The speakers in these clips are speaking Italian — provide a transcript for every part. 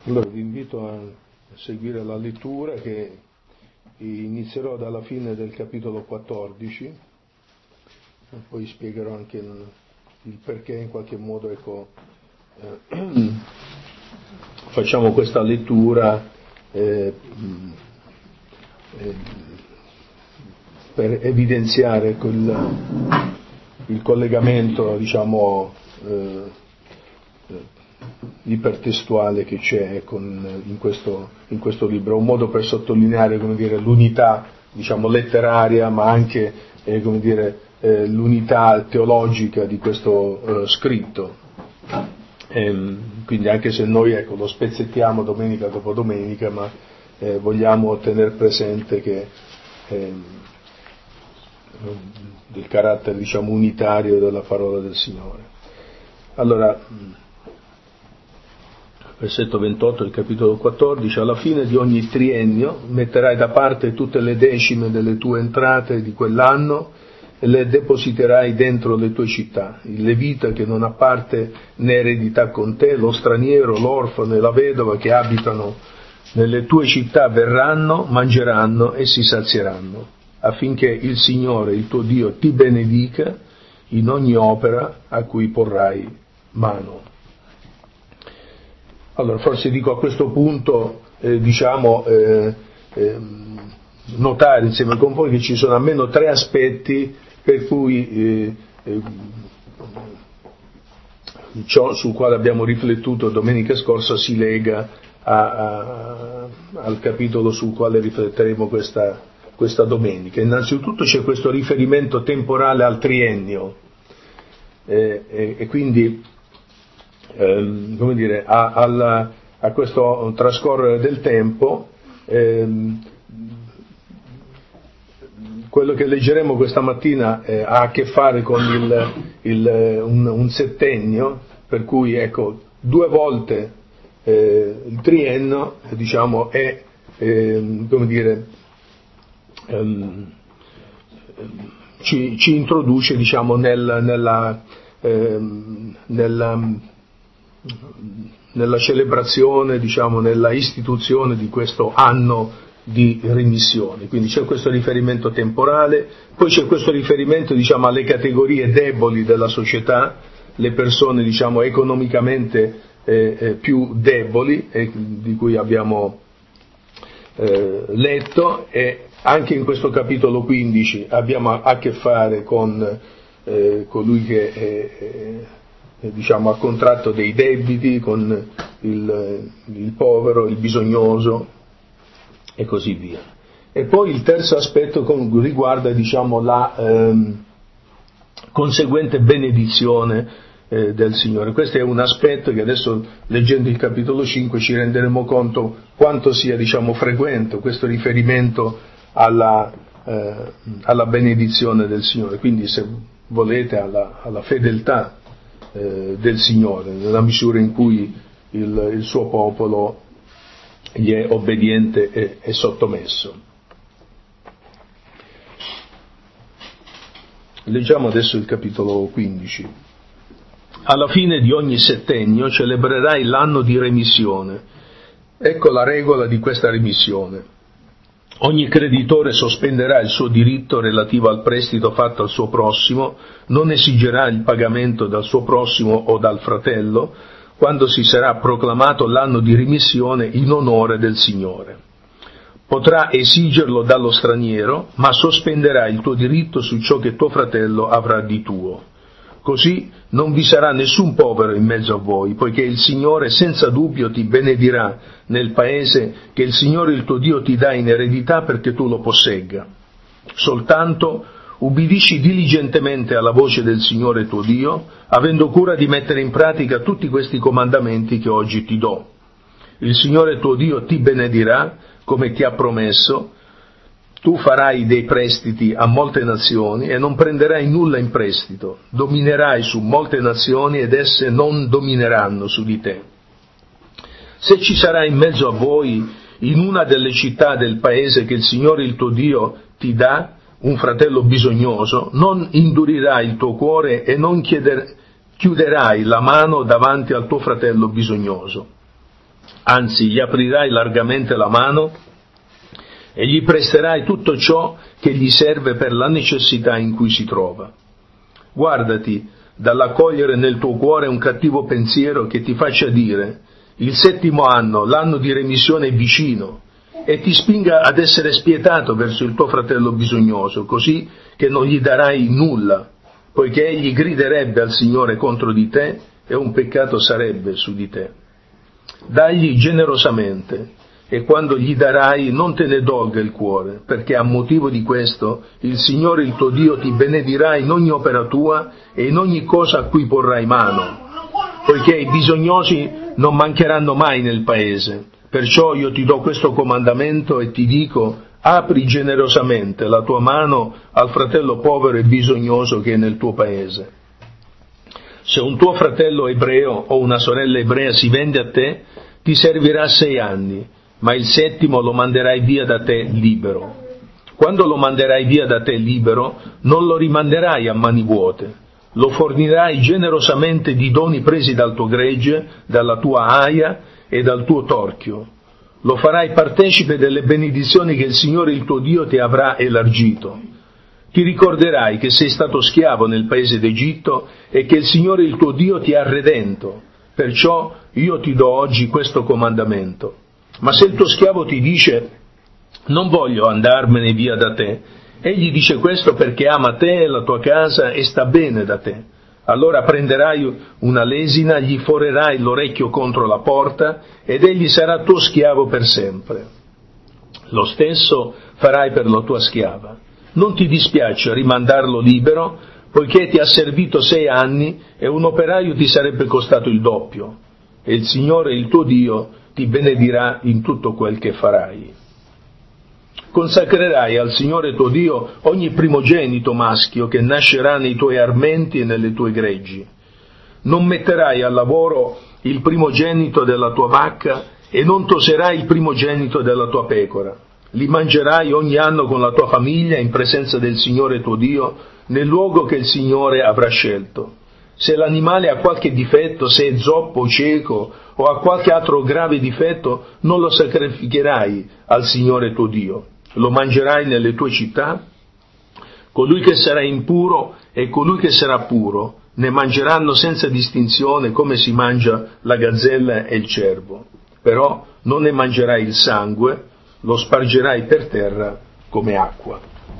Allora vi invito a seguire la lettura che inizierò dalla fine del capitolo 14 e poi spiegherò anche il perché in qualche modo facciamo questa lettura per evidenziare il collegamento, diciamo, ipertestuale che c'è in questo libro, un modo per sottolineare, come dire, l'unità, diciamo, letteraria, ma anche, come dire, l'unità teologica di questo scritto. Quindi anche se noi, lo spezzettiamo domenica dopo domenica, ma vogliamo tenere presente che del carattere, diciamo, unitario della parola del Signore. Allora, versetto 28 del capitolo 14: alla fine di ogni triennio metterai da parte tutte le decime delle tue entrate di quell'anno e le depositerai dentro le tue città. Il levita che non ha parte né eredità con te, lo straniero, l'orfano e la vedova che abitano nelle tue città verranno, mangeranno e si sazieranno, affinché il Signore, il tuo Dio, ti benedica in ogni opera a cui porrai mano. Allora, forse dico a questo punto, notare insieme con voi che ci sono almeno tre aspetti per cui ciò sul quale abbiamo riflettuto domenica scorsa si lega al capitolo sul quale rifletteremo questa domenica. Innanzitutto c'è questo riferimento temporale al triennio e quindi come dire, a questo trascorrere del tempo. Quello che leggeremo questa mattina ha a che fare con un settennio, per cui due volte il triennio, diciamo, è come dire, ci introduce, diciamo, nella celebrazione, diciamo, nella istituzione di questo anno di remissione. Quindi c'è questo riferimento temporale, poi c'è questo riferimento, diciamo, alle categorie deboli della società, le persone, diciamo, economicamente più deboli, di cui abbiamo letto, e anche in questo capitolo 15 abbiamo a che fare con colui che diciamo, ha contratto dei debiti, con il povero, il bisognoso e così via. E poi il terzo aspetto riguarda, diciamo, la conseguente benedizione del Signore. Questo è un aspetto che adesso, leggendo il capitolo 5, ci renderemo conto quanto sia, diciamo, frequente questo riferimento alla benedizione del Signore, quindi, se volete, alla fedeltà del Signore, nella misura in cui il suo popolo gli è obbediente e sottomesso. Leggiamo adesso il capitolo 15. Alla fine di ogni settennio celebrerai l'anno di remissione. Ecco la regola di questa remissione. Ogni creditore sospenderà il suo diritto relativo al prestito fatto al suo prossimo, non esigerà il pagamento dal suo prossimo o dal fratello, quando si sarà proclamato l'anno di remissione in onore del Signore. Potrà esigerlo dallo straniero, ma sospenderà il tuo diritto su ciò che tuo fratello avrà di tuo. Così non vi sarà nessun povero in mezzo a voi, poiché il Signore senza dubbio ti benedirà nel paese che il Signore il tuo Dio ti dà in eredità perché tu lo possegga. Soltanto ubbidisci diligentemente alla voce del Signore tuo Dio, avendo cura di mettere in pratica tutti questi comandamenti che oggi ti do. Il Signore tuo Dio ti benedirà, come ti ha promesso. Tu farai dei prestiti a molte nazioni e non prenderai nulla in prestito. Dominerai su molte nazioni ed esse non domineranno su di te. Se ci sarà in mezzo a voi, in una delle città del paese che il Signore il tuo Dio ti dà, un fratello bisognoso, non indurirai il tuo cuore e non chiuderai la mano davanti al tuo fratello bisognoso. Anzi, gli aprirai largamente la mano e gli presterai tutto ciò che gli serve per la necessità in cui si trova. Guardati dall'accogliere nel tuo cuore un cattivo pensiero che ti faccia dire: il 7° anno, l'anno di remissione è vicino, e ti spinga ad essere spietato verso il tuo fratello bisognoso, così che non gli darai nulla, poiché egli griderebbe al Signore contro di te e un peccato sarebbe su di te. Dagli generosamente, e quando gli darai non te ne dolga il cuore, perché a motivo di questo il Signore il tuo Dio ti benedirà in ogni opera tua e in ogni cosa a cui porrai mano, poiché i bisognosi non mancheranno mai nel paese. Perciò io ti do questo comandamento e ti dico: apri generosamente la tua mano al fratello povero e bisognoso che è nel tuo paese. Se un tuo fratello ebreo o una sorella ebrea si vende a te, ti servirà 6 anni, ma il 7° lo manderai via da te libero. Quando lo manderai via da te libero, non lo rimanderai a mani vuote, lo fornirai generosamente di doni presi dal tuo gregge, dalla tua aia e dal tuo torchio. Lo farai partecipe delle benedizioni che il Signore il tuo Dio ti avrà elargito. Ti ricorderai che sei stato schiavo nel paese d'Egitto e che il Signore il tuo Dio ti ha redento. Perciò io ti do oggi questo comandamento. Ma se il tuo schiavo ti dice: non voglio andarmene via da te, egli dice questo perché ama te e la tua casa e sta bene da te. Allora prenderai una lesina, gli forerai l'orecchio contro la porta ed egli sarà tuo schiavo per sempre. Lo stesso farai per la tua schiava. Non ti dispiace rimandarlo libero, poiché ti ha servito 6 anni e un operaio ti sarebbe costato il doppio. E il Signore, il tuo Dio, ti benedirà in tutto quel che farai. Consacrerai al Signore tuo Dio ogni primogenito maschio che nascerà nei tuoi armenti e nelle tue greggi. Non metterai al lavoro il primogenito della tua vacca e non toserai il primogenito della tua pecora. Li mangerai ogni anno con la tua famiglia in presenza del Signore tuo Dio, nel luogo che il Signore avrà scelto. Se l'animale ha qualche difetto, se è zoppo o cieco o ha qualche altro grave difetto, non lo sacrificherai al Signore tuo Dio. Lo mangerai nelle tue città. Colui che sarà impuro e colui che sarà puro ne mangeranno senza distinzione, come si mangia la gazzella e il cervo. Però non ne mangerai il sangue, lo spargerai per terra come acqua.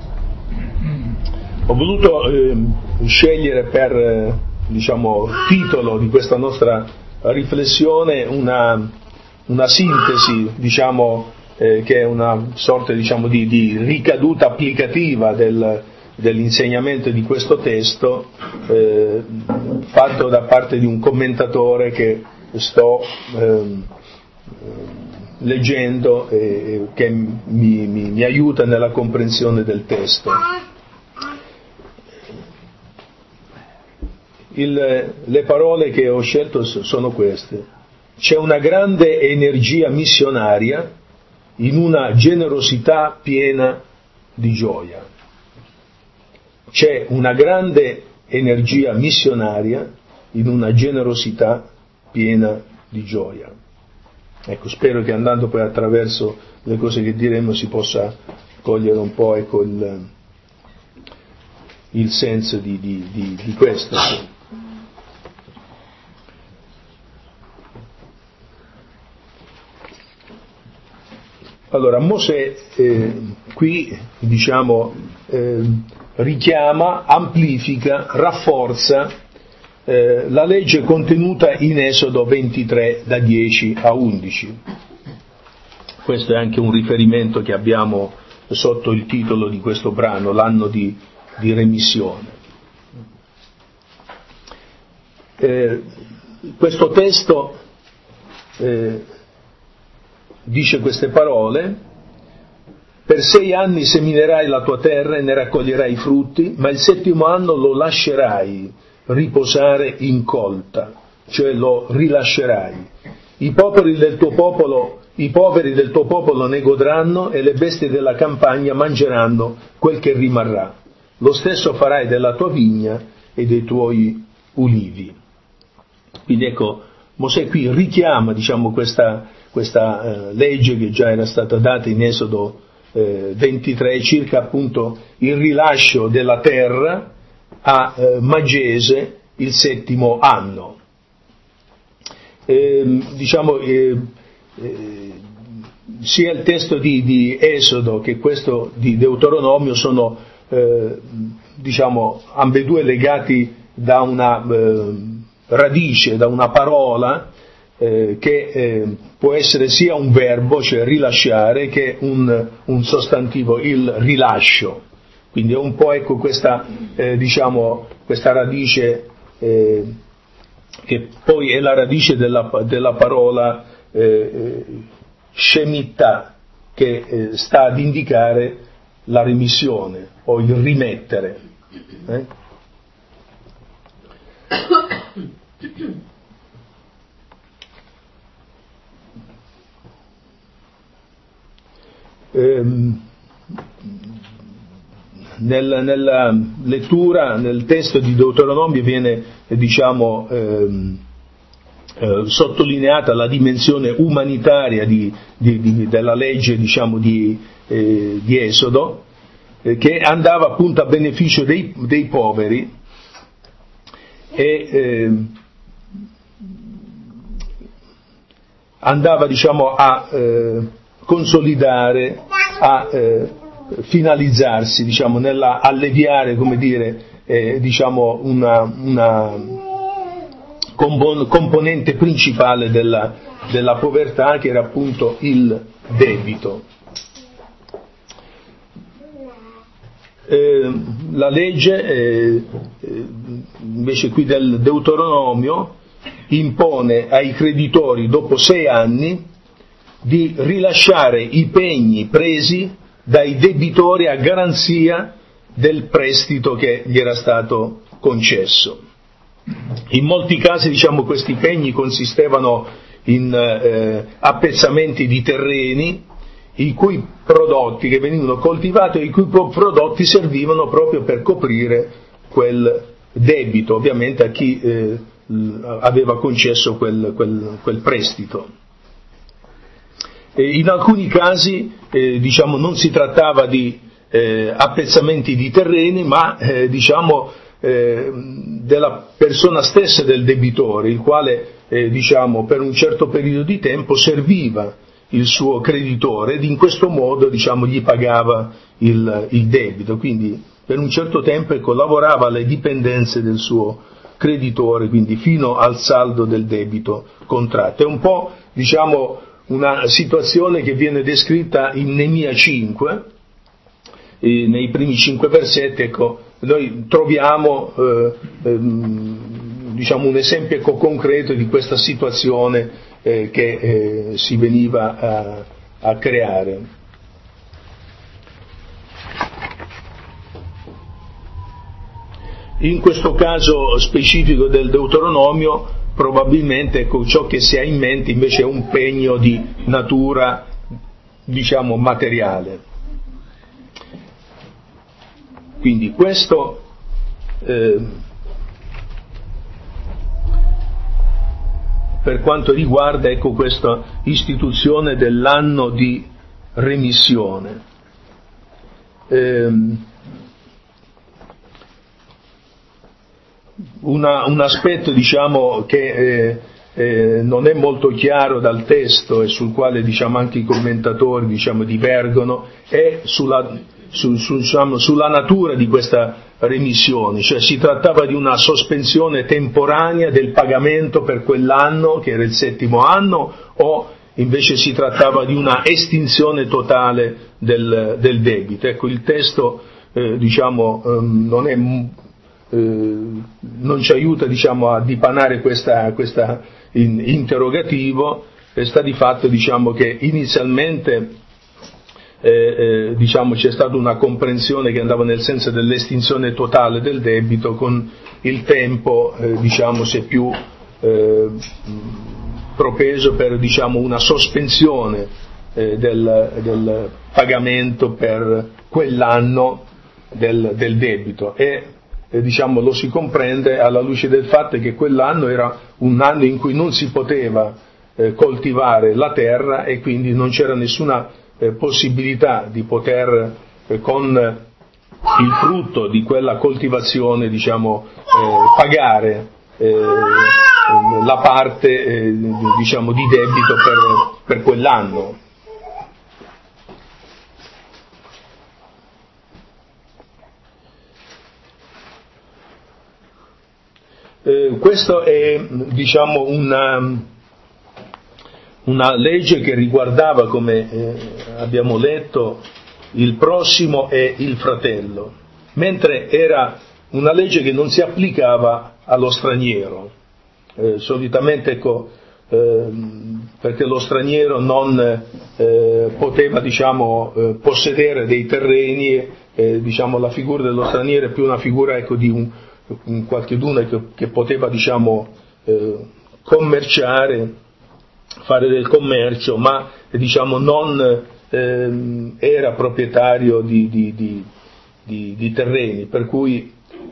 Ho voluto scegliere per titolo di questa nostra riflessione una sintesi, che è una sorta di ricaduta applicativa dell'insegnamento di questo testo, fatto da parte di un commentatore che sto leggendo e che mi aiuta nella comprensione del testo. Le parole che ho scelto sono queste: c'è una grande energia missionaria in una generosità piena di gioia. C'è una grande energia missionaria in una generosità piena di gioia. Ecco, spero che andando poi attraverso le cose che diremo si possa cogliere un po' il senso di questo. Allora, Mosè qui richiama, amplifica, rafforza la legge contenuta in Esodo 23 da 10 a 11. Questo è anche un riferimento che abbiamo sotto il titolo di questo brano, l'anno di remissione. Questo testo dice queste parole: per 6 anni seminerai la tua terra e ne raccoglierai i frutti, ma il 7° anno lo lascerai riposare in colta, cioè lo rilascerai. I poveri del tuo popolo ne godranno e le bestie della campagna mangeranno quel che rimarrà. Lo stesso farai della tua vigna e dei tuoi ulivi. Quindi ecco, Mosè qui richiama, diciamo, questa legge che già era stata data in Esodo 23, circa appunto il rilascio della terra a Magese il 7° anno. Sia il testo di Esodo che questo di Deuteronomio sono ambedue legati da una radice, da una parola che può essere sia un verbo, cioè rilasciare, che un sostantivo, il rilascio. Quindi è un po', ecco, questa radice che poi è la radice della parola Shemitah, che sta ad indicare la remissione o il rimettere. Nella lettura, nel testo di Deuteronomio viene sottolineata la dimensione umanitaria della legge di Esodo, che andava appunto a beneficio dei poveri e andava a consolidare, a finalizzarsi nella alleviare, come dire, una componente principale della povertà, che era appunto il debito. La legge invece qui del Deuteronomio impone ai creditori, dopo 6 anni, di rilasciare i pegni presi dai debitori a garanzia del prestito che gli era stato concesso. In molti casi, questi pegni consistevano in appezzamenti di terreni, i cui prodotti che venivano coltivati e i cui prodotti servivano proprio per coprire quel debito, ovviamente a chi aveva concesso quel prestito. In alcuni casi non si trattava di appezzamenti di terreni, ma della persona stessa del debitore, il quale per un certo periodo di tempo serviva il suo creditore ed in questo modo gli pagava il debito. Quindi per un certo tempo lavorava alle dipendenze del suo creditore, quindi fino al saldo del debito contratto. È un po' una situazione che viene descritta in Neemia 5, nei primi 5 versetti. Noi troviamo un esempio concreto di questa situazione che si veniva a creare. In questo caso specifico del Deuteronomio, probabilmente ciò che si ha in mente invece è un pegno di natura materiale. Quindi questo per quanto riguarda questa istituzione dell'anno di remissione. Un aspetto che non è molto chiaro dal testo e sul quale anche i commentatori divergono è sulla natura di questa remissione, cioè si trattava di una sospensione temporanea del pagamento per quell'anno, che era il 7° anno, o invece si trattava di una estinzione totale del debito. Il testo non ci aiuta a dipanare questa interrogativo. Sta di fatto che inizialmente c'è stata una comprensione che andava nel senso dell'estinzione totale del debito. Con il tempo si è più propeso per una sospensione del pagamento per quell'anno del debito, e lo si comprende alla luce del fatto che quell'anno era un anno in cui non si poteva coltivare la terra e quindi non c'era nessuna possibilità di poter con il frutto di quella coltivazione pagare la parte di debito per quell'anno. Questo è una legge che riguardava, come abbiamo letto, il prossimo e il fratello, mentre era una legge che non si applicava allo straniero. Solitamente perché lo straniero non poteva possedere dei terreni, la figura dello straniero è più una figura di un qualcheduno che poteva commerciare, fare del commercio, ma non era proprietario di terreni, per cui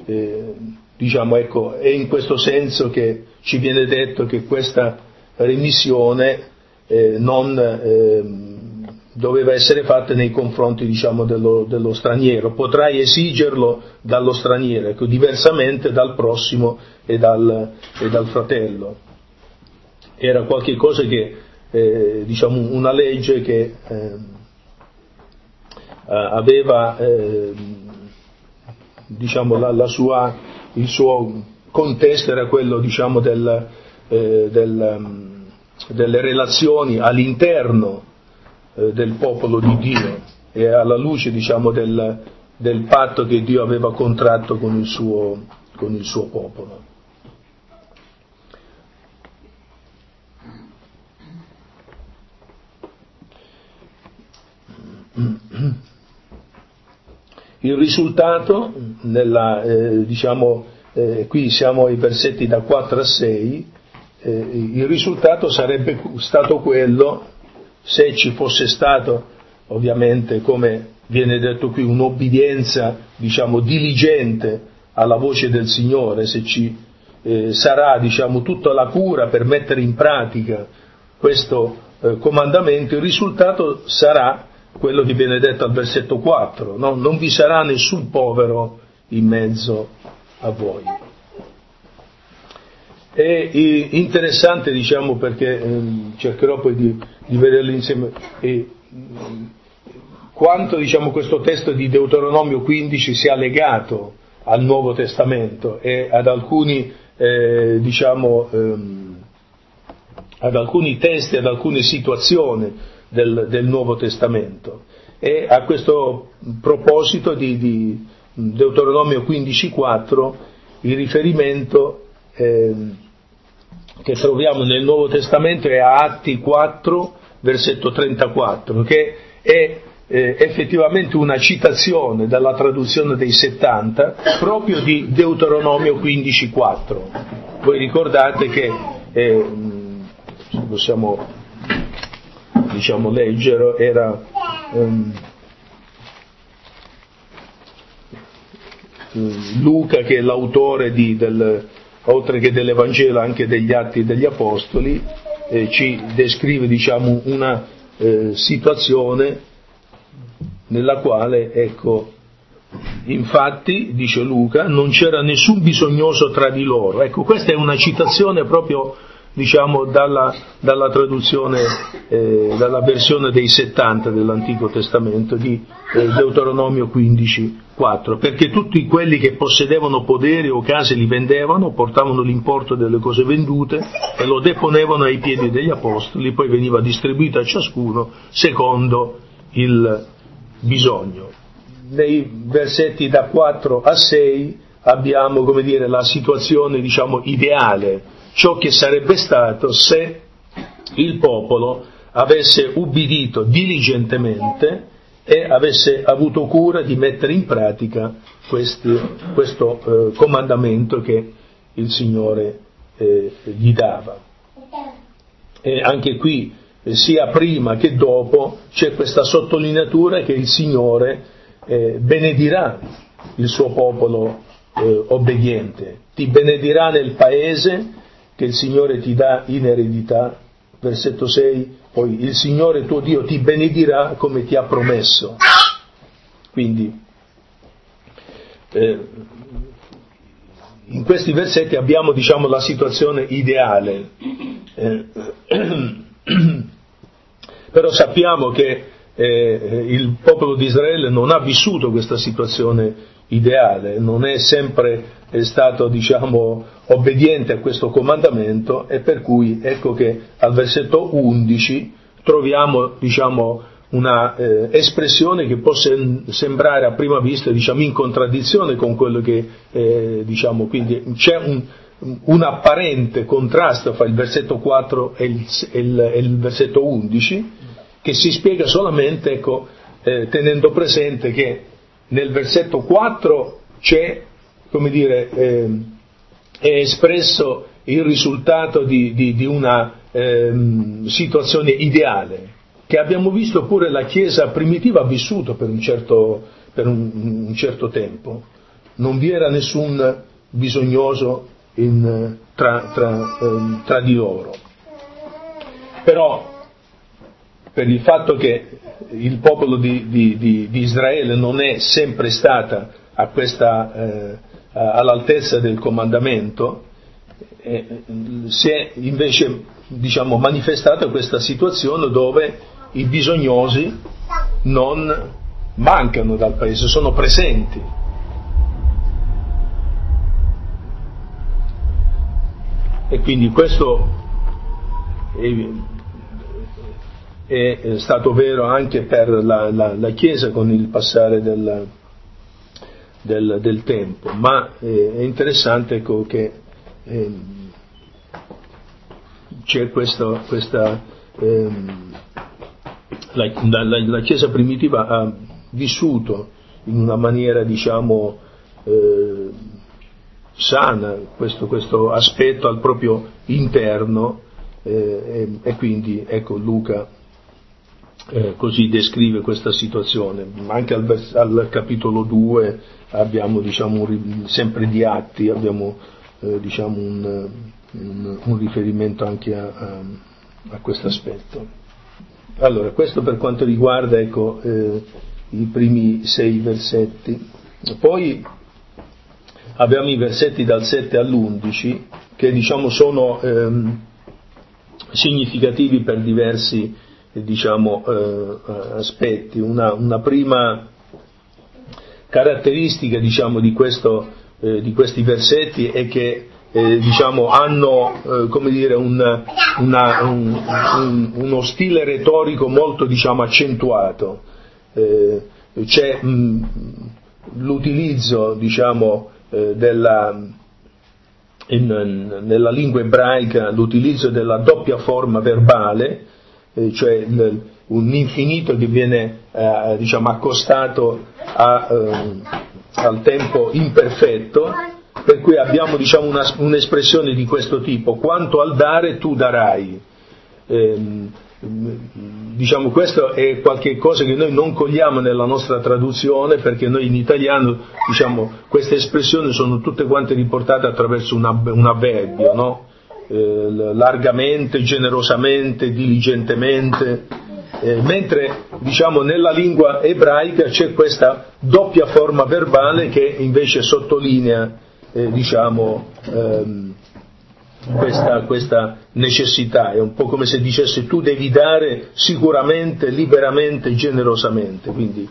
è in questo senso che ci viene detto che questa remissione non doveva essere fatta nei confronti dello straniero. Potrai esigerlo dallo straniero, diversamente dal prossimo e dal fratello. Era qualche cosa che una legge che aveva il suo contesto era quello delle relazioni all'interno del popolo di Dio e alla luce del patto che Dio aveva contratto con il suo popolo. Il risultato, qui siamo ai versetti da 4 a 6, il risultato sarebbe stato quello, se ci fosse stato, ovviamente, come viene detto qui, un'obbedienza, diligente alla voce del Signore, se ci sarà, tutta la cura per mettere in pratica questo comandamento, il risultato sarà quello che viene detto al versetto 4, no? Non vi sarà nessun povero in mezzo a voi. È interessante, perché cercherò poi di vederlo insieme, quanto questo testo di Deuteronomio 15 sia legato al Nuovo Testamento e ad alcuni ad alcuni testi, ad alcune situazioni del Nuovo Testamento. E a questo proposito di Deuteronomio 15,4 il riferimento che troviamo nel Nuovo Testamento è a Atti 4, versetto 34, che è effettivamente una citazione dalla traduzione dei 70 proprio di Deuteronomio 15,4. Voi ricordate che possiamo leggere, era Luca, che è l'autore oltre che dell'Evangelo anche degli Atti degli Apostoli, ci descrive una situazione nella quale, infatti, dice Luca, non c'era nessun bisognoso tra di loro. Questa è una citazione proprio dalla traduzione, dalla versione dei 70 dell'Antico Testamento di Deuteronomio 15,4, perché tutti quelli che possedevano poderi o case li vendevano, portavano l'importo delle cose vendute e lo deponevano ai piedi degli apostoli, poi veniva distribuito a ciascuno secondo il bisogno. Nei versetti da 4 a 6 abbiamo, la situazione, ideale, ciò che sarebbe stato se il popolo avesse ubbidito diligentemente e avesse avuto cura di mettere in pratica questo comandamento che il Signore gli dava. E anche qui, sia prima che dopo, c'è questa sottolineatura che il Signore benedirà il suo popolo obbediente. Ti benedirà nel paese che il Signore ti dà in eredità. Versetto 6, poi il Signore tuo Dio ti benedirà come ti ha promesso. Quindi in questi versetti abbiamo, diciamo, la situazione ideale, però sappiamo che il popolo di Israele non ha vissuto questa situazione ideale, non è sempre stato, diciamo, obbediente a questo comandamento, e per cui ecco che al versetto 11 troviamo, diciamo, una espressione che può sembrare a prima vista, diciamo, in contraddizione con quello che diciamo, quindi c'è un apparente contrasto fra il versetto 4 e il versetto 11, che si spiega solamente, ecco, tenendo presente che nel versetto 4 c'è, come dire, è espresso il risultato di una situazione ideale, che abbiamo visto pure la Chiesa primitiva ha vissuto per un certo tempo. Non vi era nessun bisognoso tra di loro. Però, per il fatto che il popolo di Israele non è sempre stata all'altezza del comandamento, si è invece, diciamo, manifestata questa situazione dove i bisognosi non mancano dal paese, sono presenti. E quindi questo è stato vero anche per la Chiesa con il passare del tempo, ma è interessante, ecco, che c'è la Chiesa primitiva ha vissuto in una maniera, diciamo, sana questo aspetto al proprio interno, e quindi, ecco, Luca così descrive questa situazione. Anche al capitolo 2 abbiamo, diciamo, sempre di Atti, abbiamo diciamo un riferimento anche a questo aspetto. Allora, questo per quanto riguarda, ecco, i primi 6 versetti. Poi abbiamo i versetti dal 7 all'11 che, diciamo, sono significativi per diversi, diciamo, aspetti. Una prima caratteristica, diciamo, di questi versetti è che diciamo, hanno come dire uno stile retorico molto, diciamo, accentuato. C'è l'utilizzo, diciamo, nella lingua ebraica, l'utilizzo della doppia forma verbale, cioè un infinito che viene diciamo accostato al tempo imperfetto, per cui abbiamo, diciamo, un'espressione di questo tipo: quanto al dare tu darai. Diciamo, questo è qualche cosa che noi non cogliamo nella nostra traduzione, perché noi in italiano, diciamo, queste espressioni sono tutte quante riportate attraverso un avverbio, no? Largamente, generosamente, diligentemente, mentre, diciamo, nella lingua ebraica c'è questa doppia forma verbale che invece sottolinea diciamo questa necessità. È un po' come se dicesse: tu devi dare sicuramente, liberamente, generosamente. Quindi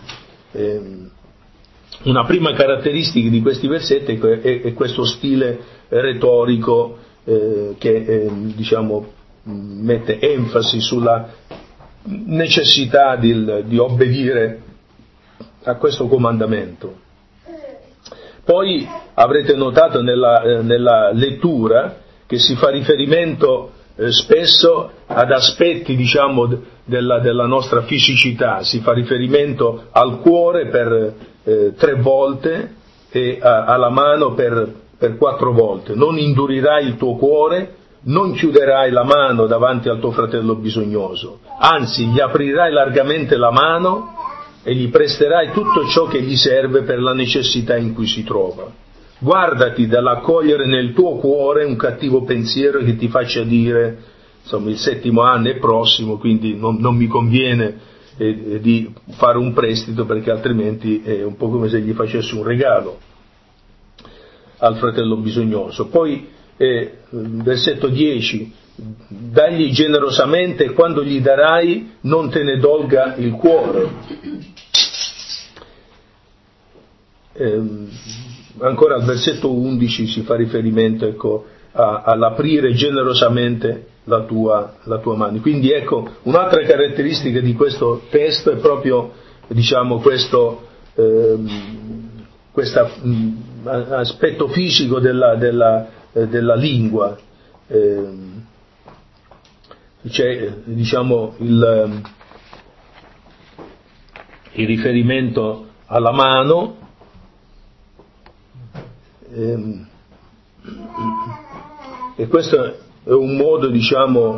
una prima caratteristica di questi versetti è questo stile retorico che diciamo mette enfasi sulla necessità di obbedire a questo comandamento. Poi avrete notato nella lettura che si fa riferimento spesso ad aspetti, diciamo, della nostra fisicità. Si fa riferimento al cuore per 3 volte e alla mano per 4 volte. Non indurirai il tuo cuore, non chiuderai la mano davanti al tuo fratello bisognoso, anzi gli aprirai largamente la mano e gli presterai tutto ciò che gli serve per la necessità in cui si trova. guardati dall'accogliere nel tuo cuore un cattivo pensiero che ti faccia dire, insomma, il 7° anno è prossimo, quindi non mi conviene di fare un prestito, perché altrimenti è un po' come se gli facessi un regalo al fratello bisognoso. Poi versetto 10, dagli generosamente e quando gli darai non te ne dolga il cuore. Ancora al versetto 11 si fa riferimento, ecco, all'aprire generosamente la tua mano. Quindi ecco, un'altra caratteristica di questo testo è proprio, diciamo, questo aspetto fisico della lingua. C'è, diciamo, il riferimento alla mano, e questo è un modo, diciamo,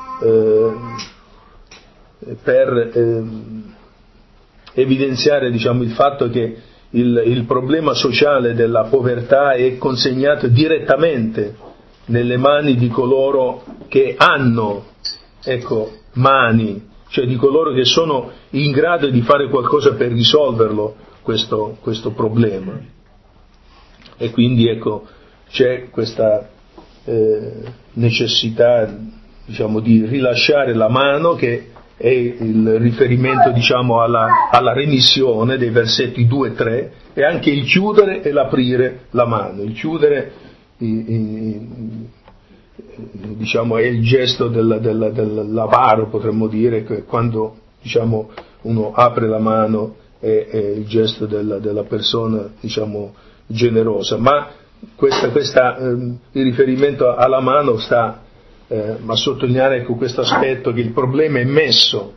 per evidenziare, diciamo, il fatto che il problema sociale della povertà è consegnato direttamente nelle mani di coloro che hanno, ecco, mani, cioè di coloro che sono in grado di fare qualcosa per risolverlo questo problema. E quindi, ecco, c'è questa necessità, diciamo, di rilasciare la mano, che è il riferimento, diciamo, alla remissione dei versetti 2 e 3, e anche il chiudere e l'aprire la mano. Il chiudere, diciamo, è il gesto dell'avaro, potremmo dire, che quando, diciamo, uno apre la mano è il gesto della persona, diciamo, generosa. Ma il riferimento alla mano sta a sottolineare, ecco, questo aspetto, che il problema è messo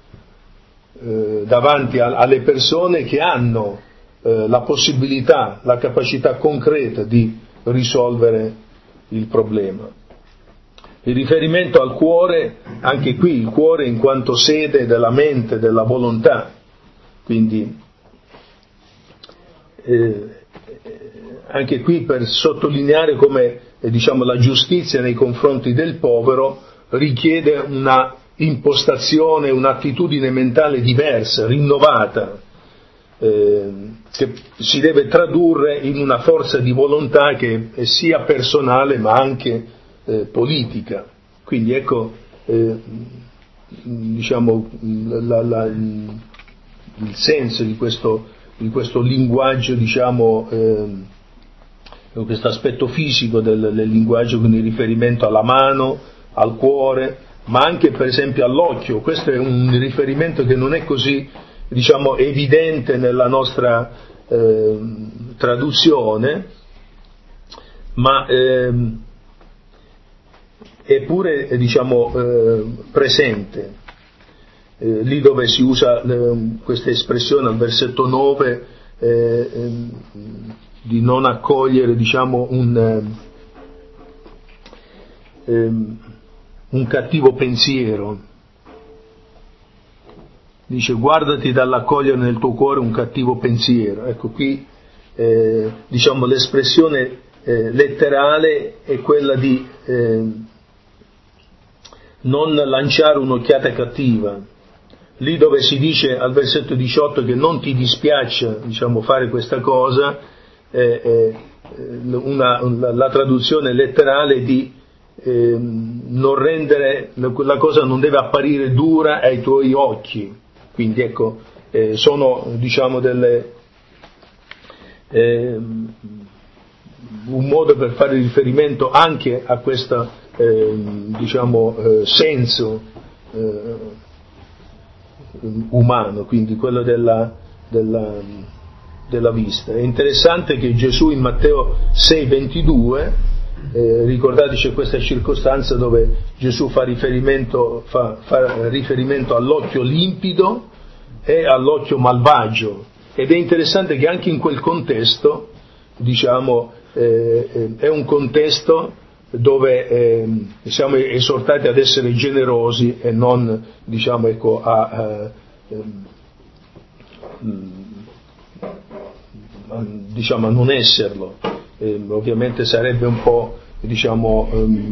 davanti alle persone che hanno la possibilità, la capacità concreta di risolvere il problema. Il riferimento al cuore, anche qui il cuore in quanto sede della mente, della volontà, quindi anche qui per sottolineare come, diciamo, la giustizia nei confronti del povero richiede una impostazione, un'attitudine mentale diversa, rinnovata, che si deve tradurre in una forza di volontà che è sia personale ma anche politica. Quindi ecco, diciamo, il senso di questo linguaggio, diciamo, questo aspetto fisico del linguaggio, con il riferimento alla mano, al cuore, ma anche per esempio all'occhio. Questo è un riferimento che non è così, diciamo, evidente nella nostra traduzione, ma è pure, diciamo, presente. Lì dove si usa questa espressione al versetto 9, di non accogliere, diciamo, un cattivo pensiero. Dice: guardati dall'accogliere nel tuo cuore un cattivo pensiero. Ecco, qui diciamo l'espressione letterale è quella di non lanciare un'occhiata cattiva. Lì dove si dice al versetto 18 che non ti dispiaccia, diciamo, fare questa cosa, la traduzione letterale di non rendere, la cosa non deve apparire dura ai tuoi occhi. Quindi ecco, sono, diciamo, un modo per fare riferimento anche a questo, diciamo, senso umano, quindi quello della vista. È interessante che Gesù in Matteo 6,22, ricordate, c'è questa circostanza dove Gesù fa riferimento all'occhio limpido e all'occhio malvagio, ed è interessante che anche in quel contesto, diciamo, è un contesto dove siamo esortati ad essere generosi e non, diciamo, ecco, diciamo, a non esserlo. ovviamente sarebbe un po', diciamo,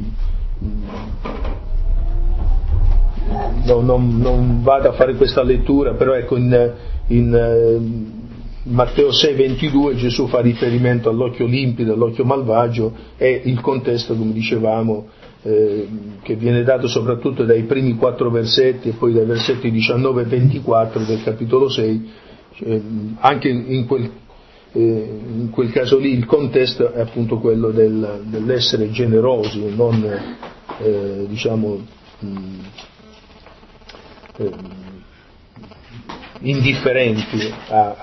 non vado a fare questa lettura, però ecco, in Matteo 6,22 Gesù fa riferimento all'occhio limpido, all'occhio malvagio, e il contesto, come dicevamo, che viene dato soprattutto dai primi 4 versetti e poi dai versetti 19 e 24 del capitolo 6, anche in quel caso lì il contesto è appunto quello dell'essere generosi, non diciamo indifferenti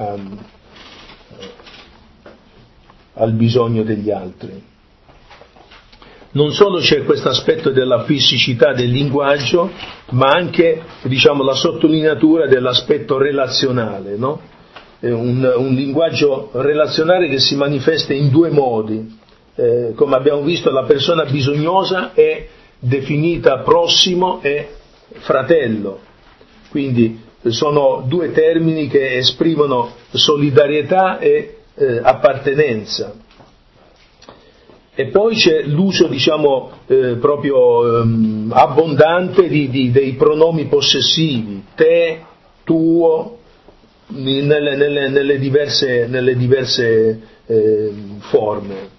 al bisogno degli altri. Non solo c'è questo aspetto della fisicità del linguaggio, ma anche, diciamo, la sottolineatura dell'aspetto relazionale, no? È un linguaggio relazionale che si manifesta in 2 modi. Come abbiamo visto, la persona bisognosa è definita prossimo e fratello. Quindi sono 2 termini che esprimono solidarietà e appartenenza. E poi c'è l'uso, diciamo, proprio abbondante dei pronomi possessivi, te, tuo, nelle diverse forme.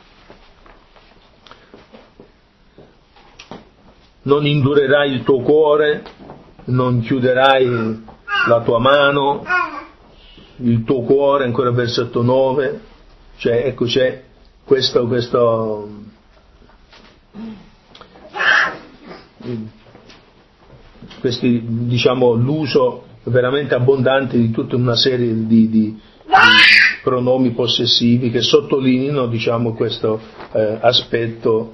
Non indurerai il tuo cuore, non chiuderai la tua mano, il tuo cuore, ancora versetto 9, cioè ecco c'è questo questi, diciamo, l'uso veramente abbondante di tutta una serie di pronomi possessivi che sottolineano, diciamo, questo aspetto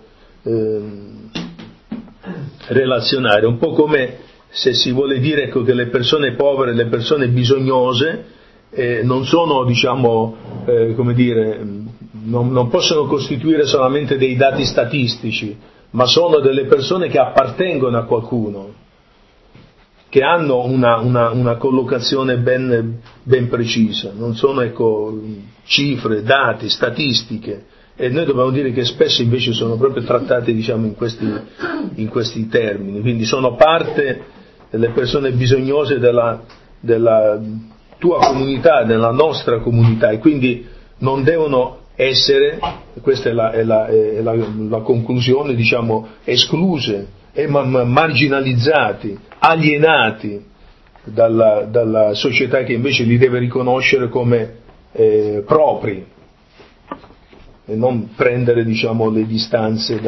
relazionale, un po' come se si vuole dire, ecco, che le persone povere, le persone bisognose non sono, diciamo, come dire, non possono costituire solamente dei dati statistici, ma sono delle persone che appartengono a qualcuno, che hanno una collocazione ben precisa, non sono, ecco, cifre, dati, statistiche, e noi dobbiamo dire che spesso invece sono proprio trattate, diciamo, in questi termini, quindi sono parte delle persone bisognose della tua comunità, della nostra comunità, e quindi non devono essere, questa è la conclusione, diciamo, escluse e marginalizzati, alienati dalla società che invece li deve riconoscere come propri e non prendere, diciamo, le distanze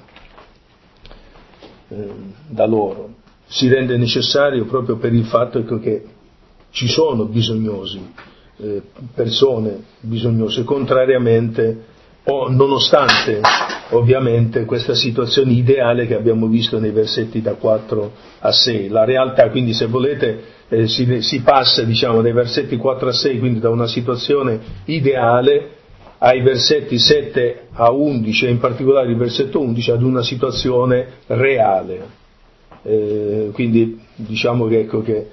da loro. Si rende necessario proprio per il fatto, ecco, che ci sono bisognosi, persone bisognose, contrariamente o nonostante ovviamente questa situazione ideale che abbiamo visto nei versetti da 4 a 6. La realtà, quindi, se volete, si passa, diciamo, dai versetti 4 a 6, quindi da una situazione ideale, ai versetti 7 a 11 e in particolare il versetto 11 ad una situazione reale. Quindi diciamo che, ecco, che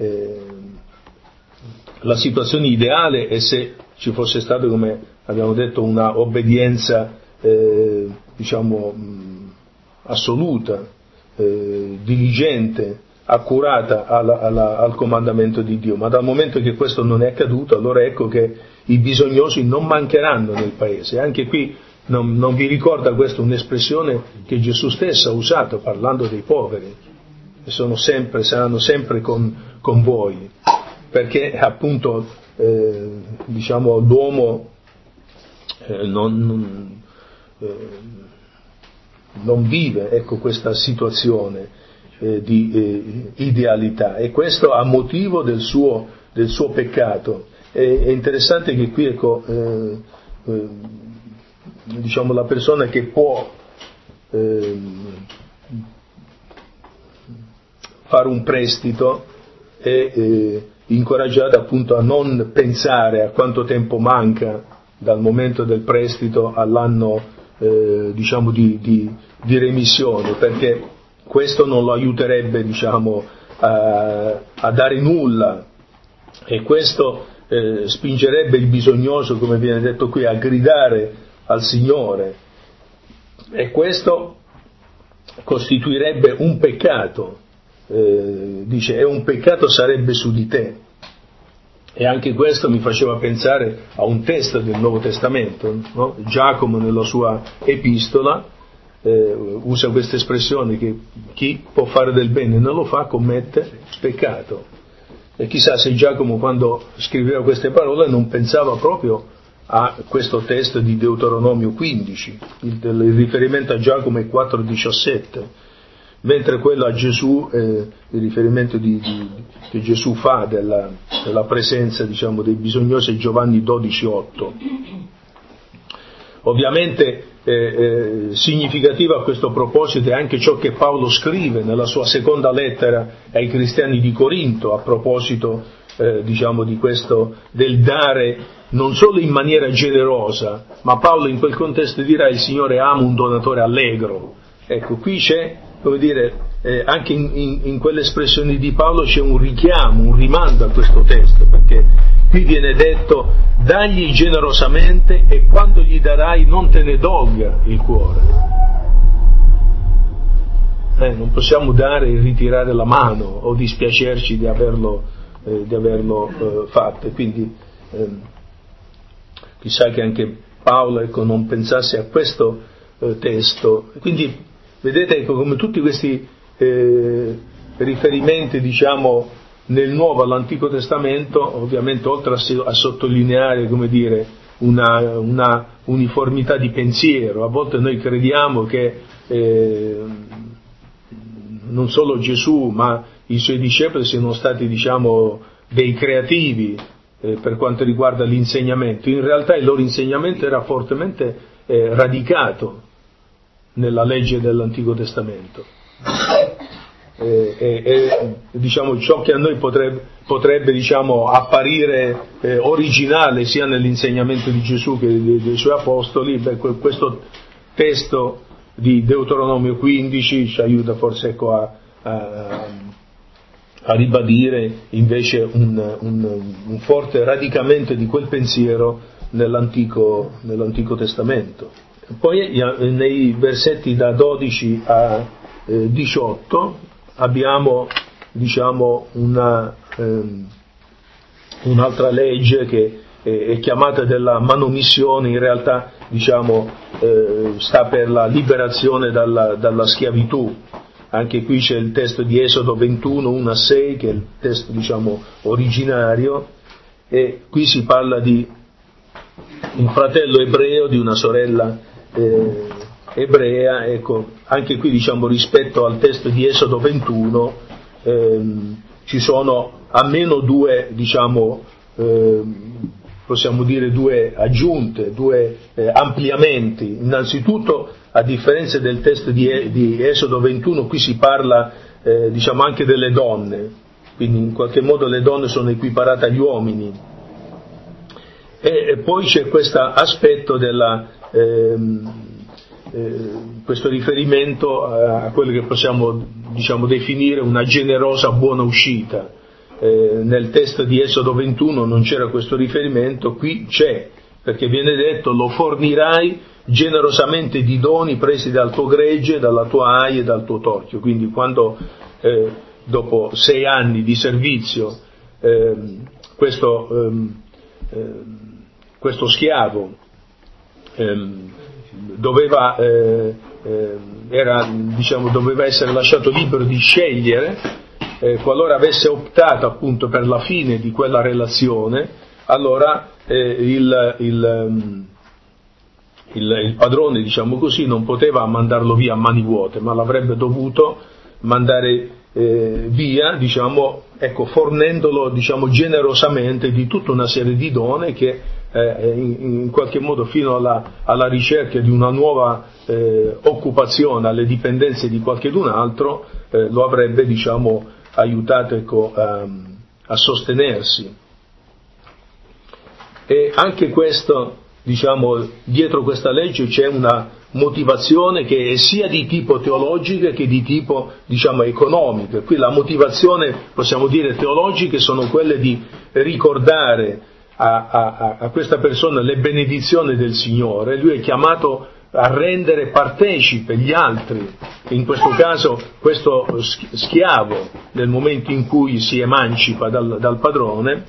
la situazione ideale è se ci fosse stata, come abbiamo detto, una obbedienza diciamo assoluta, diligente, accurata al comandamento di Dio, ma dal momento che questo non è accaduto, allora ecco che i bisognosi non mancheranno nel paese. Anche qui non vi ricorda questo un'espressione che Gesù stesso ha usato parlando dei poveri, che saranno sempre con voi, perché appunto diciamo l'uomo non vive, ecco, questa situazione di idealità, e questo a motivo del suo peccato. È interessante che qui, ecco, diciamo, la persona che può fare un prestito è incoraggiata appunto a non pensare a quanto tempo manca dal momento del prestito all'anno diciamo di remissione, perché questo non lo aiuterebbe, diciamo, a dare nulla, e questo spingerebbe il bisognoso, come viene detto qui, a gridare al Signore, e questo costituirebbe un peccato, dice, e un peccato sarebbe su di te. E anche questo mi faceva pensare a un testo del Nuovo Testamento, no? Giacomo nella sua epistola usa questa espressione che chi può fare del bene e non lo fa commette peccato. E chissà se Giacomo, quando scriveva queste parole, non pensava proprio a questo testo di Deuteronomio 15, il riferimento a Giacomo è 4,17, mentre quello a Gesù, il riferimento che Gesù fa della presenza, diciamo, dei bisognosi è Giovanni 12,8. Ovviamente significativo a questo proposito è anche ciò che Paolo scrive nella sua seconda lettera ai cristiani di Corinto a proposito diciamo di questo, del dare non solo in maniera generosa, ma Paolo in quel contesto dirà: il Signore ama un donatore allegro. Ecco, qui c'è, come dire, anche in quelle espressioni di Paolo c'è un richiamo, un rimando a questo testo, perché qui viene detto: dagli generosamente e quando gli darai non te ne dogga il cuore. Non possiamo dare e ritirare la mano o dispiacerci di averlo fatto. E quindi chissà che anche Paolo, ecco, non pensasse a questo testo. Quindi vedete, ecco, come tutti questi riferimenti, diciamo, nel Nuovo all'Antico Testamento, ovviamente oltre a sottolineare, come dire, una uniformità di pensiero. A volte noi crediamo che non solo Gesù ma i suoi discepoli siano stati, diciamo, dei creativi per quanto riguarda l'insegnamento. In realtà il loro insegnamento era fortemente radicato nella legge dell'Antico Testamento. Diciamo, ciò che a noi potrebbe diciamo, apparire originale sia nell'insegnamento di Gesù che dei suoi apostoli, questo testo di Deuteronomio 15 ci aiuta forse, ecco, a ribadire invece un forte radicamento di quel pensiero nell'Antico Testamento. Poi nei versetti da 12 a 18 abbiamo, diciamo, un'altra legge che è chiamata della manomissione. In realtà, diciamo, sta per la liberazione dalla schiavitù. Anche qui c'è il testo di Esodo 21, 1-6, che è il testo, diciamo, originario, e qui si parla di un fratello ebreo, di una sorella ebrea. Ecco, anche qui, diciamo, rispetto al testo di Esodo 21 ci sono almeno due, diciamo, possiamo dire due aggiunte, due ampliamenti. Innanzitutto, a differenza del testo di Esodo 21, qui si parla diciamo anche delle donne, quindi in qualche modo le donne sono equiparate agli uomini. E poi c'è questo aspetto questo riferimento a quello che possiamo, diciamo, definire una generosa buona uscita. Nel testo di Esodo 21 non c'era questo riferimento, qui c'è, perché viene detto: lo fornirai generosamente di doni presi dal tuo gregge, dalla tua aia e dal tuo torchio. Quindi quando dopo 6 anni di servizio questo schiavo doveva essere lasciato libero di scegliere, qualora avesse optato appunto per la fine di quella relazione, allora il padrone, diciamo così, non poteva mandarlo via a mani vuote, ma l'avrebbe dovuto mandare via, diciamo, ecco, fornendolo, diciamo, generosamente di tutta una serie di doni che in qualche modo, fino alla ricerca di una nuova occupazione, alle dipendenze di qualchedun altro, lo avrebbe, diciamo, aiutato, ecco, a sostenersi. E anche questo, diciamo, dietro questa legge c'è una motivazione che è sia di tipo teologica che di tipo, diciamo, economico. Qui la motivazione, possiamo dire, teologiche sono quelle di ricordare a questa persona le benedizioni del Signore, lui è chiamato a rendere partecipe gli altri, in questo caso questo schiavo, nel momento in cui si emancipa dal padrone,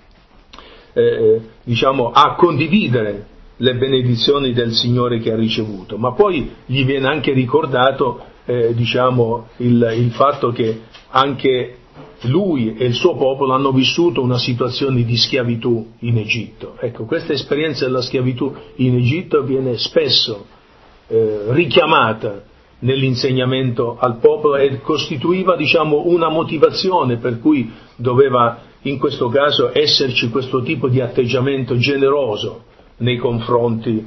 a condividere le benedizioni del Signore che ha ricevuto, ma poi gli viene anche ricordato il fatto che anche lui e il suo popolo hanno vissuto una situazione di schiavitù in Egitto. Ecco, questa esperienza della schiavitù in Egitto viene spesso richiamata nell'insegnamento al popolo e costituiva, una motivazione per cui doveva in questo caso esserci questo tipo di atteggiamento generoso nei confronti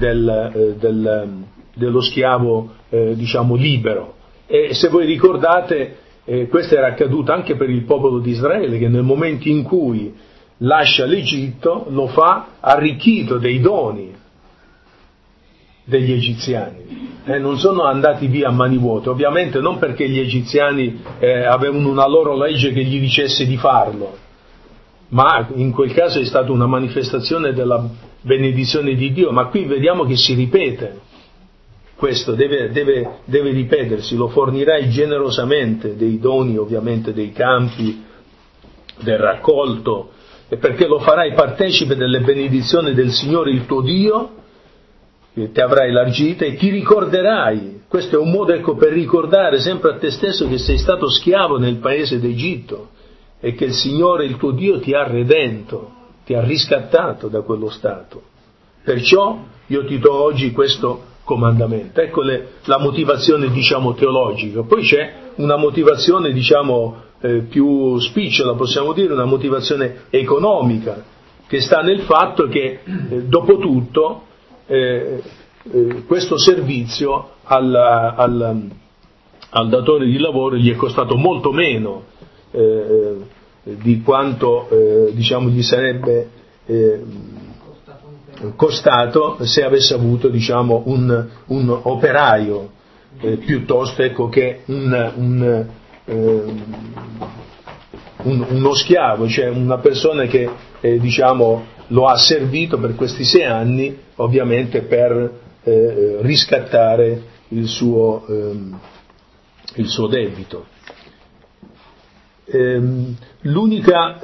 dello schiavo, libero. E se voi ricordate, questo era accaduto anche per il popolo di Israele, che nel momento in cui lascia l'Egitto lo fa arricchito dei doni degli egiziani. Non sono andati via a mani vuote, ovviamente non perché gli egiziani avevano una loro legge che gli dicesse di farlo, ma in quel caso è stata una manifestazione della benedizione di Dio. Ma qui vediamo che si ripete questo, deve ripetersi: lo fornirai generosamente dei doni, ovviamente dei campi, del raccolto, e perché lo farai partecipe delle benedizioni del Signore il tuo Dio, che ti avrà elargita, e ti ricorderai. Questo è un modo, per ricordare sempre a te stesso che sei stato schiavo nel paese d'Egitto e che il Signore il tuo Dio ti ha redento, ti ha riscattato da quello stato. Perciò io ti do oggi questo comandamento. Ecco la motivazione, teologica. Poi c'è una motivazione, più spicciola, possiamo dire, una motivazione economica, che sta nel fatto che, dopo tutto, questo servizio al datore di lavoro gli è costato molto meno di quanto gli sarebbe costato se avesse avuto un operaio piuttosto che uno schiavo, cioè una persona che lo ha servito per questi 6 anni, ovviamente per riscattare il suo debito. L'unica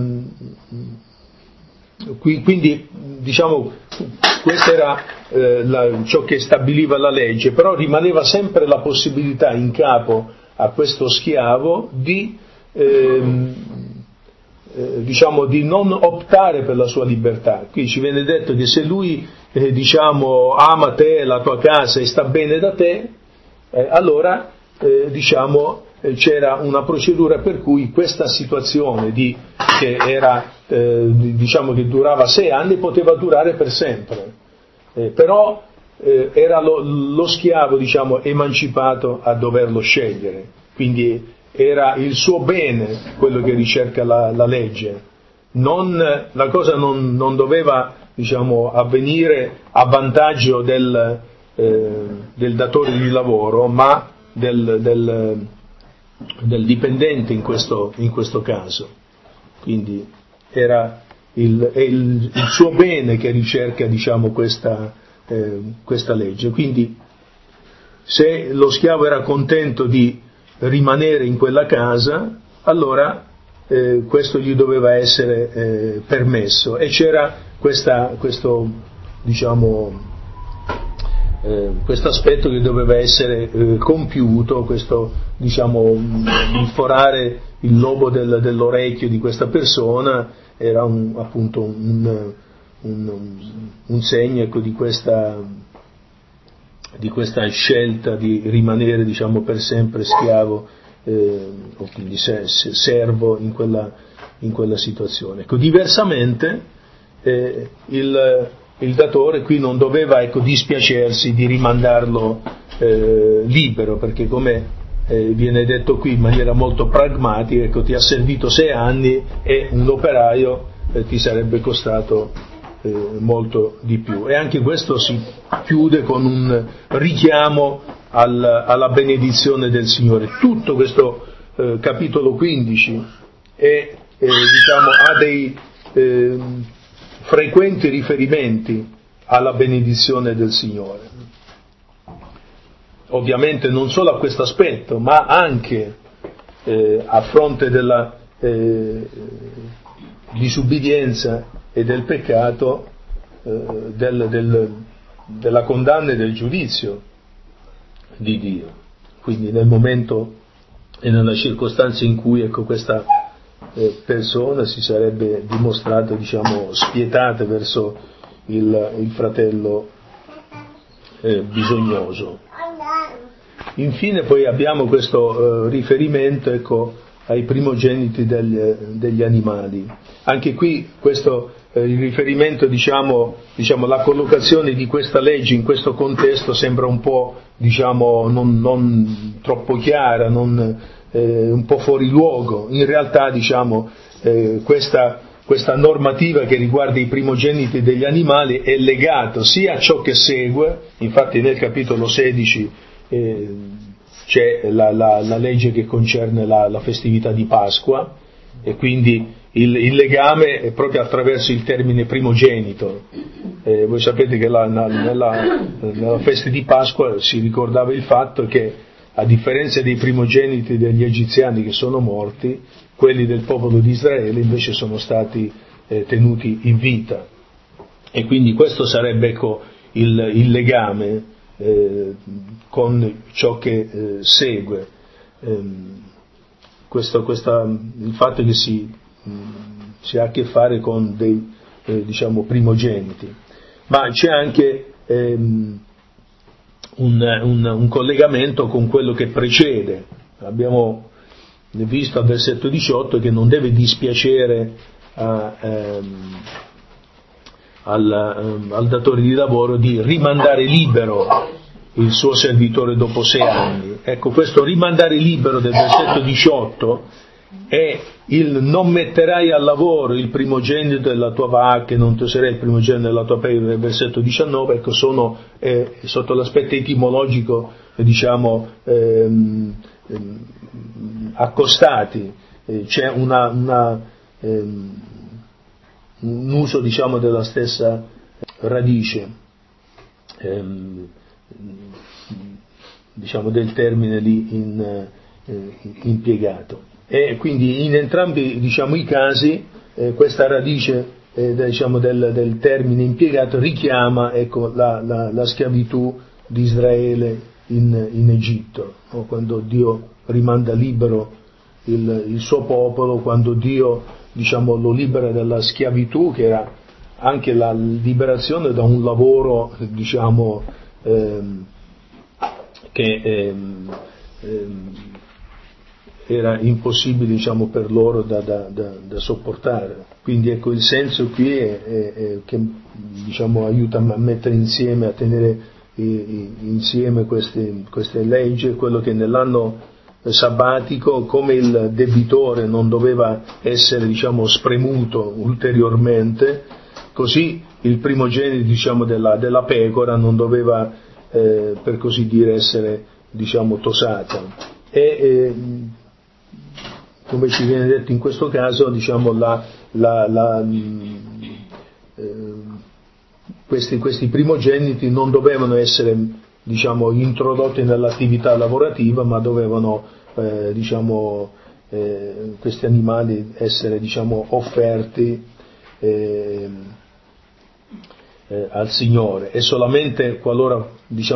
quindi questo era ciò che stabiliva la legge, però rimaneva sempre la possibilità in capo a questo schiavo di non optare per la sua libertà. Qui ci viene detto che se lui ama te, la tua casa e sta bene da te, allora c'era una procedura per cui questa situazione che era che durava 6 anni poteva durare per sempre, però era lo schiavo emancipato a doverlo scegliere, quindi era il suo bene quello che ricerca la legge, la cosa non doveva avvenire a vantaggio del datore di lavoro, ma del dipendente in questo caso. Quindi era il suo bene che ricerca questa legge. Quindi se lo schiavo era contento di rimanere in quella casa, allora questo gli doveva essere permesso, e c'era questo aspetto che doveva essere compiuto, forare il lobo dell'orecchio di questa persona era appunto un segno di questa scelta di rimanere per sempre schiavo o quindi servo in quella situazione. Ecco, diversamente il datore qui non doveva dispiacersi di rimandarlo libero, perché come viene detto qui in maniera molto pragmatica, ti ha servito 6 anni e un operaio ti sarebbe costato molto di più. E anche questo si chiude con un richiamo alla benedizione del Signore. Tutto questo capitolo 15 ha frequenti riferimenti alla benedizione del Signore. Ovviamente non solo a questo aspetto, ma anche a fronte della disubbidienza e del peccato, della condanna e del giudizio di Dio. Quindi nel momento e nella circostanza in cui, ecco, questa persona si sarebbe dimostrata, spietata verso il fratello bisognoso. Infine poi abbiamo questo riferimento, ecco, ai primogeniti degli animali. Anche qui questo il riferimento, la collocazione di questa legge in questo contesto sembra un po', non troppo chiara, un po' fuori luogo. In realtà, questa normativa che riguarda i primogeniti degli animali è legata sia a ciò che segue, infatti nel capitolo 16 c'è la legge che concerne la festività di Pasqua, e quindi il legame è proprio attraverso il termine primogenito. Voi sapete che nella festa di Pasqua si ricordava il fatto che, a differenza dei primogeniti degli egiziani che sono morti, quelli del popolo di Israele invece sono stati tenuti in vita. E quindi questo sarebbe, ecco, il legame con ciò che segue. Il fatto che si ha a che fare con dei primogeniti, ma c'è anche un collegamento con quello che precede. Abbiamo visto al versetto 18 che non deve dispiacere al datore di lavoro di rimandare libero il suo servitore dopo 6 anni. Ecco, questo rimandare libero del versetto 18 è il non metterai al lavoro il primogenito della tua vacca e non toserai il primogenito della tua pecora nel versetto 19, ecco, sono sotto l'aspetto etimologico accostati. C'è un uso della stessa radice del termine lì impiegato. E quindi in entrambi i casi questa radice del termine impiegato richiama, ecco, la schiavitù di Israele in Egitto, no? Quando Dio rimanda libero il suo popolo, quando Dio lo libera dalla schiavitù, che era anche la liberazione da un lavoro che era impossibile per loro da sopportare. Quindi ecco, il senso qui è che aiuta a mettere insieme, a tenere insieme queste leggi, quello che nell'anno sabbatico, come il debitore non doveva essere spremuto ulteriormente, così il primogenito della pecora non doveva per così dire essere tosata. E come ci viene detto in questo caso, questi primogeniti non dovevano essere introdotti nell'attività lavorativa, ma dovevano questi animali essere offerti al Signore, e solamente qualora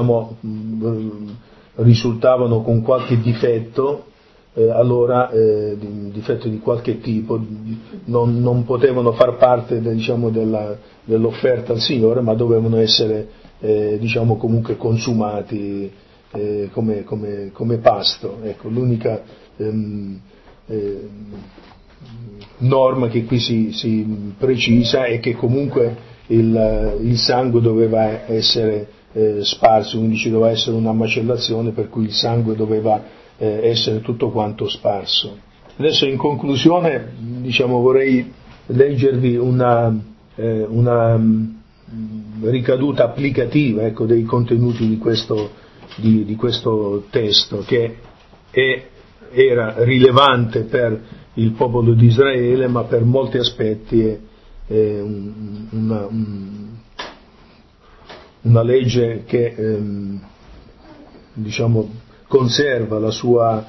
risultavano con qualche difetto, allora difetto di qualche tipo, non potevano far parte dell'offerta al Signore, ma dovevano essere comunque consumati come pasto. Ecco, l'unica norma che qui si precisa è che comunque il sangue doveva essere sparso, quindi ci doveva essere una macellazione, per cui il sangue doveva essere tutto quanto sparso. Adesso in conclusione vorrei leggervi una ricaduta applicativa, ecco, dei contenuti di questo testo, che era rilevante per il popolo di Israele, ma per molti aspetti una legge che diciamo conserva la sua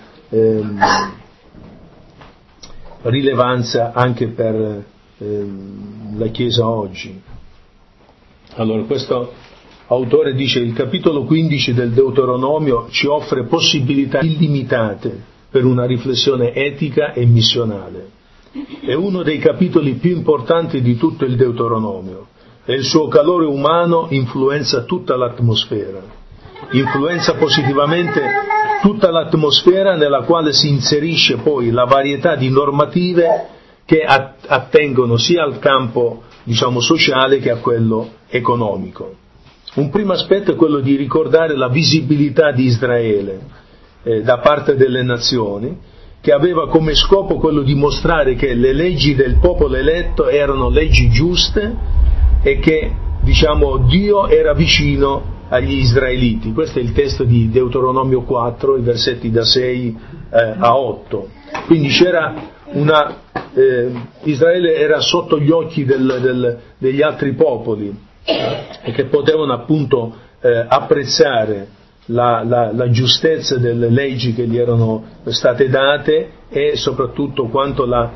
rilevanza anche per la Chiesa oggi. Allora, questo autore dice: il capitolo 15 del Deuteronomio ci offre possibilità illimitate per una riflessione etica e missionale. È uno dei capitoli più importanti di tutto il Deuteronomio e il suo calore umano influenza tutta l'atmosfera. Influenza positivamente tutta l'atmosfera nella quale si inserisce poi la varietà di normative che attengono sia al campo, diciamo, sociale che a quello economico. Un primo aspetto è quello di ricordare la visibilità di Israele da parte delle nazioni, che aveva come scopo quello di mostrare che le leggi del popolo eletto erano leggi giuste e che, diciamo, Dio era vicino agli israeliti. Questo è il testo di Deuteronomio 4, i versetti da 6 a 8. Quindi c'era Israele era sotto gli occhi degli altri popoli e che potevano appunto apprezzare la giustezza delle leggi che gli erano state date e soprattutto quanto la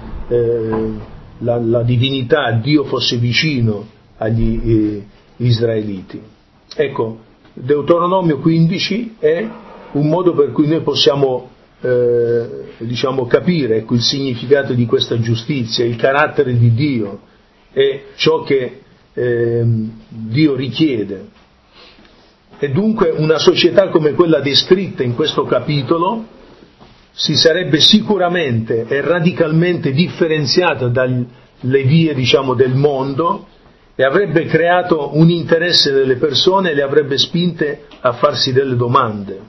divinità, Dio fosse vicino agli israeliti. Ecco, Deuteronomio 15 è un modo per cui noi possiamo diciamo capire, ecco, il significato di questa giustizia, il carattere di Dio e ciò che Dio richiede. E dunque una società come quella descritta in questo capitolo si sarebbe sicuramente e radicalmente differenziata dalle vie, diciamo, del mondo e avrebbe creato un interesse delle persone e le avrebbe spinte a farsi delle domande.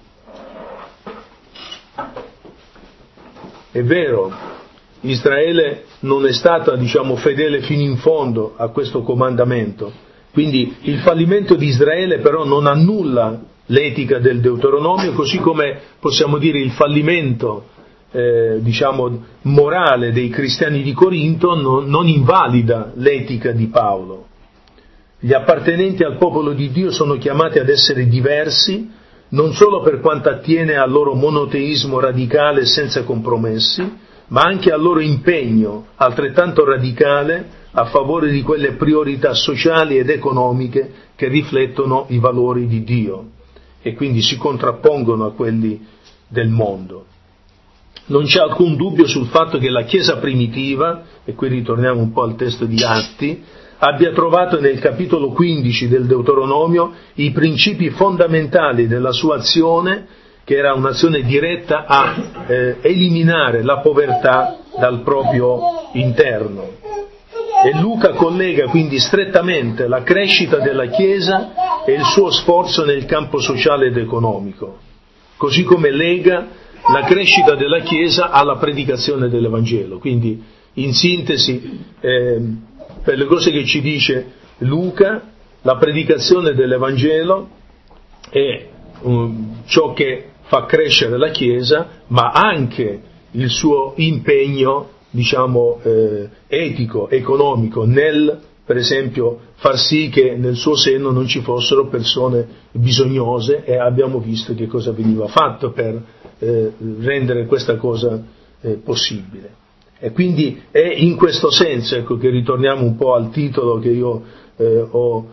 È vero, Israele non è stata, diciamo, fedele fino in fondo a questo comandamento, quindi il fallimento di Israele però non annulla l'etica del Deuteronomio, così come possiamo dire il fallimento diciamo morale dei cristiani di Corinto non invalida l'etica di Paolo. Gli appartenenti al popolo di Dio sono chiamati ad essere diversi, non solo per quanto attiene al loro monoteismo radicale senza compromessi, ma anche al loro impegno altrettanto radicale a favore di quelle priorità sociali ed economiche che riflettono i valori di Dio e quindi si contrappongono a quelli del mondo. Non c'è alcun dubbio sul fatto che la Chiesa primitiva, e qui ritorniamo un po' al testo di Atti, abbia trovato nel capitolo 15 del Deuteronomio i principi fondamentali della sua azione, che era un'azione diretta a eliminare la povertà dal proprio interno. E Luca collega quindi strettamente la crescita della Chiesa e il suo sforzo nel campo sociale ed economico, così come lega la crescita della Chiesa alla predicazione dell'Evangelo. Quindi, in sintesi, per le cose che ci dice Luca, la predicazione dell'Evangelo è ciò che fa crescere la Chiesa, ma anche il suo impegno, diciamo, etico, economico, nel, per esempio, far sì che nel suo seno non ci fossero persone bisognose, e abbiamo visto che cosa veniva fatto per rendere questa cosa possibile. E quindi è in questo senso, ecco, che ritorniamo un po' al titolo che io ho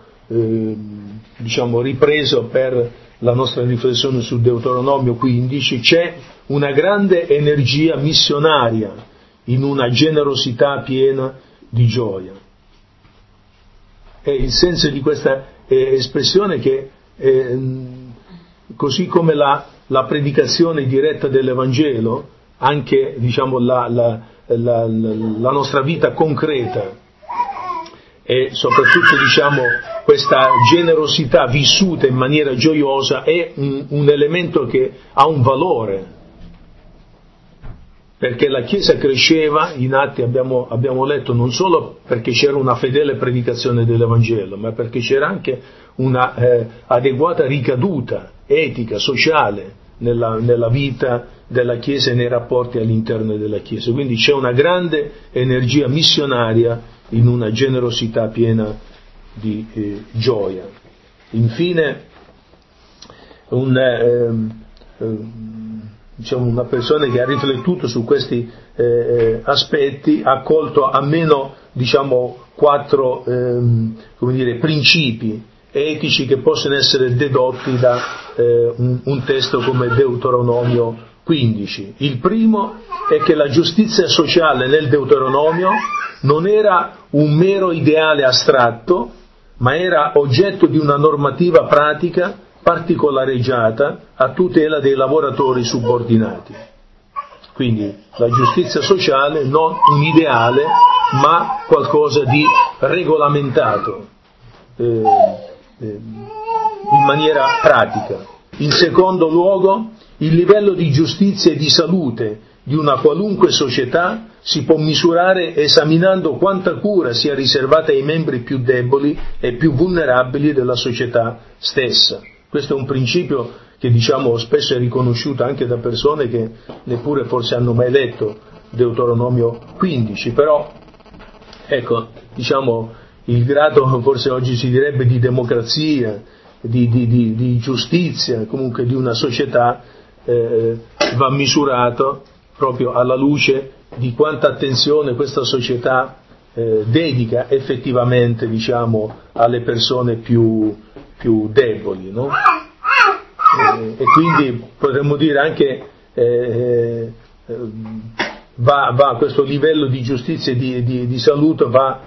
diciamo ripreso per la nostra riflessione sul Deuteronomio 15, c'è una grande energia missionaria in una generosità piena di gioia. E il senso di questa espressione che così come la predicazione diretta dell'Evangelo, anche, diciamo, la nostra vita concreta e soprattutto, diciamo, questa generosità vissuta in maniera gioiosa è un elemento che ha un valore, perché la Chiesa cresceva, in Atti abbiamo letto, non solo perché c'era una fedele predicazione dell'Evangelo, ma perché c'era anche una adeguata ricaduta etica, sociale nella vita della Chiesa e nei rapporti all'interno della Chiesa. Quindi c'è una grande energia missionaria in una generosità piena di gioia. Infine, una persona che ha riflettuto su questi aspetti ha colto almeno 4 principi etici che possono essere dedotti da un testo come Deuteronomio 15. Il primo è che la giustizia sociale nel Deuteronomio non era un mero ideale astratto, ma era oggetto di una normativa pratica particolareggiata a tutela dei lavoratori subordinati. Quindi la giustizia sociale non un ideale, ma qualcosa di regolamentato in maniera pratica. In secondo luogo, il livello di giustizia e di salute di una qualunque società si può misurare esaminando quanta cura sia riservata ai membri più deboli e più vulnerabili della società stessa. Questo è un principio che spesso è riconosciuto anche da persone che neppure forse hanno mai letto Deuteronomio 15, però il grado forse oggi si direbbe di democrazia, di giustizia, comunque di una società va misurato proprio alla luce di quanta attenzione questa società dedica effettivamente alle persone più deboli, no? E quindi potremmo dire anche va questo livello di giustizia e di salute va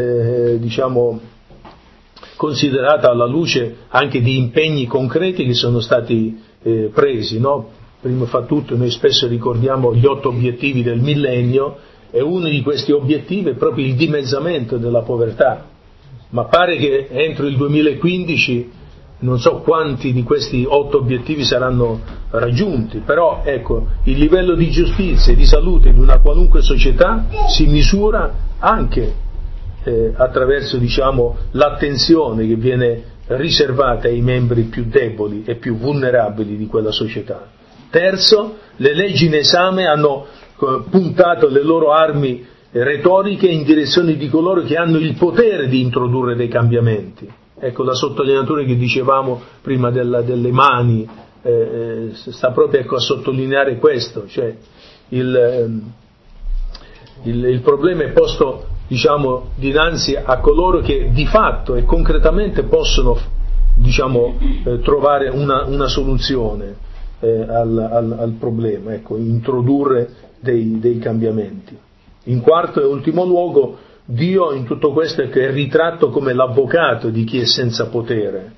considerata alla luce anche di impegni concreti che sono stati presi, no? Prima fra tutto noi spesso ricordiamo gli 8 obiettivi del millennio, e uno di questi obiettivi è proprio il dimezzamento della povertà, ma pare che entro il 2015 non so quanti di questi 8 obiettivi saranno raggiunti, però il livello di giustizia e di salute di una qualunque società si misura anche attraverso l'attenzione che viene riservata ai membri più deboli e più vulnerabili di quella società. Terzo, le leggi in esame hanno puntato le loro armi retoriche in direzione di coloro che hanno il potere di introdurre dei cambiamenti. La sottolineatura che dicevamo prima delle mani sta proprio a sottolineare questo, cioè il problema è posto dinanzi a coloro che di fatto e concretamente possono trovare una soluzione al problema, introdurre dei cambiamenti. In quarto e ultimo luogo, Dio in tutto questo è ritratto come l'avvocato di chi è senza potere,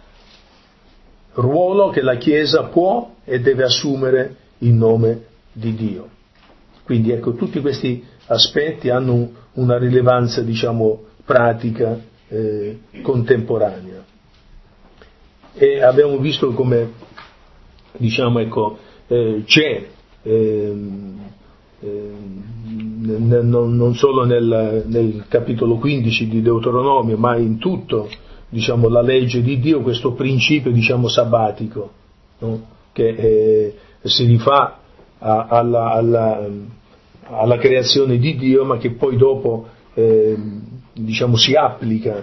ruolo che la Chiesa può e deve assumere in nome di Dio. Quindi tutti questi aspetti hanno una rilevanza pratica contemporanea, e abbiamo visto come c'è non solo nel capitolo 15 di Deuteronomio, ma in tutto la legge di Dio, questo principio sabbatico, no? Che si rifà alla creazione di Dio, ma che poi dopo si applica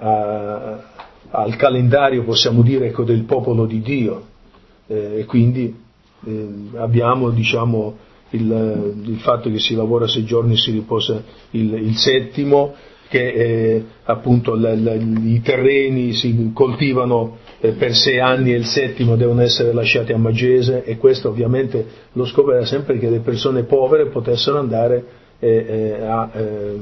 al calendario, possiamo dire, del popolo di Dio, e quindi abbiamo il fatto che si lavora 6 giorni e si riposa il settimo, che appunto i terreni si coltivano per 6 anni e il settimo devono essere lasciati a magese, e questo ovviamente lo scopo era sempre che le persone povere potessero andare a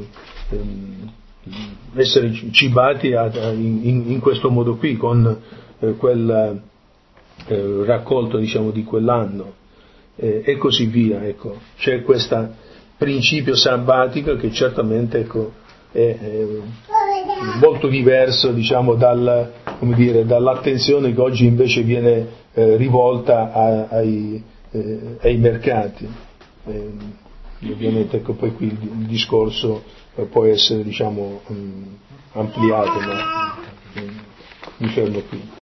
essere cibati in questo modo qui, con quel raccolto di quell'anno, e così via. C'è questo principio sabbatico che certamente è molto diverso dall'attenzione che oggi invece viene rivolta ai mercati. Ovviamente poi qui il discorso può essere ampliato, ma mi fermo qui.